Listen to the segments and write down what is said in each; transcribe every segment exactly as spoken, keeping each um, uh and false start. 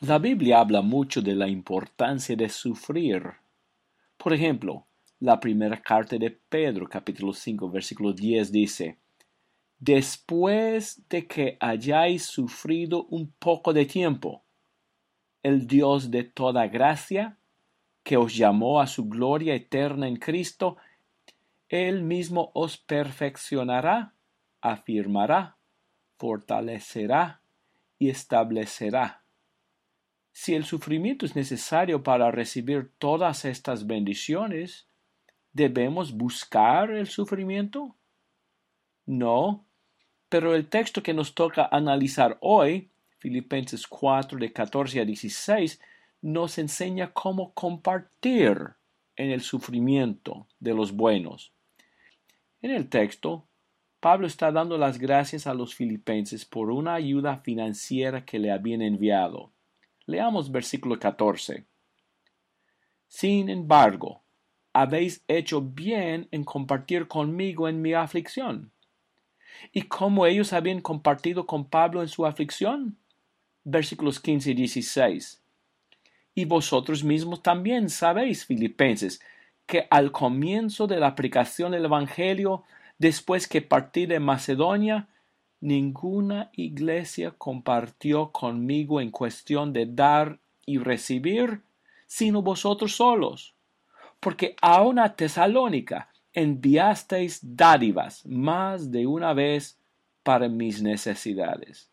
La Biblia habla mucho de la importancia de sufrir. Por ejemplo, la primera carta de Pedro, capítulo cinco, versículo diez dice: Después de que hayáis sufrido un poco de tiempo, el Dios de toda gracia, que os llamó a su gloria eterna en Cristo, Él mismo os perfeccionará, afirmará, fortalecerá y establecerá. Si el sufrimiento es necesario para recibir todas estas bendiciones, ¿debemos buscar el sufrimiento? No, pero el texto que nos toca analizar hoy, Filipenses cuatro, de catorce a dieciséis, nos enseña cómo compartir en el sufrimiento de los buenos. En el texto, Pablo está dando las gracias a los filipenses por una ayuda financiera que le habían enviado. Leamos versículo catorce. Sin embargo, habéis hecho bien en compartir conmigo en mi aflicción. ¿Y cómo ellos habían compartido con Pablo en su aflicción? Versículos quince y dieciséis. Y vosotros mismos también sabéis, filipenses, que al comienzo de la aplicación del Evangelio, después que partí de Macedonia, ninguna iglesia compartió conmigo en cuestión de dar y recibir, sino vosotros solos, porque aun a Tesalónica enviasteis dádivas más de una vez para mis necesidades.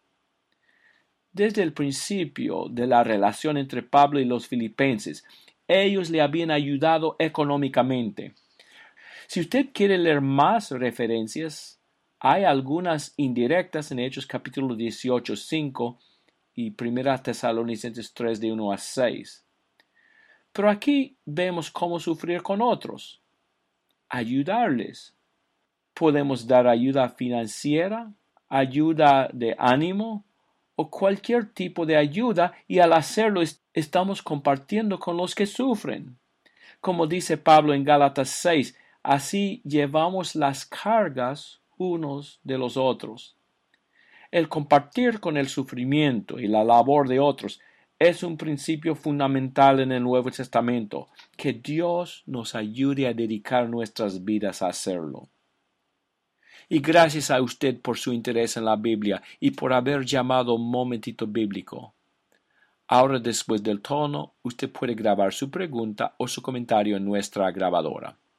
Desde el principio de la relación entre Pablo y los filipenses, ellos le habían ayudado económicamente. Si usted quiere leer más referencias, hay algunas indirectas en Hechos capítulo dieciocho, cinco y primera Tesalonicenses tres, de uno a seis. Pero aquí vemos cómo sufrir con otros. Ayudarles. Podemos dar ayuda financiera, ayuda de ánimo o cualquier tipo de ayuda, y al hacerlo est- estamos compartiendo con los que sufren. Como dice Pablo en Gálatas seis, así llevamos las cargas unos de los otros. El compartir con el sufrimiento y la labor de otros es un principio fundamental en el Nuevo Testamento. Que Dios nos ayude a dedicar nuestras vidas a hacerlo. Y gracias a usted por su interés en la Biblia y por haber llamado un momentito bíblico. Ahora, después del tono, usted puede grabar su pregunta o su comentario en nuestra grabadora.